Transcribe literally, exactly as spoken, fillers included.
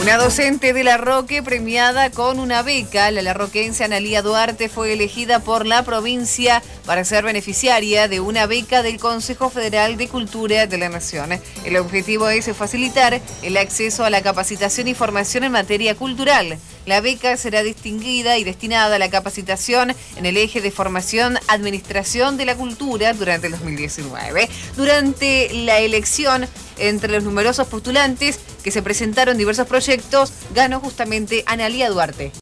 Una docente de La Roque premiada con una beca. La larroquense Analía Duarte fue elegida por la provincia para ser beneficiaria de una beca del Consejo Federal de Cultura de la Nación. El objetivo es facilitar el acceso a la capacitación y formación en materia cultural. La beca será distinguida y destinada a la capacitación en el eje de formación Administración de la Cultura durante el dos mil diecinueve. Durante la elección, entre los numerosos postulantes que se presentaron diversos proyectos, ganó justamente Analía Duarte.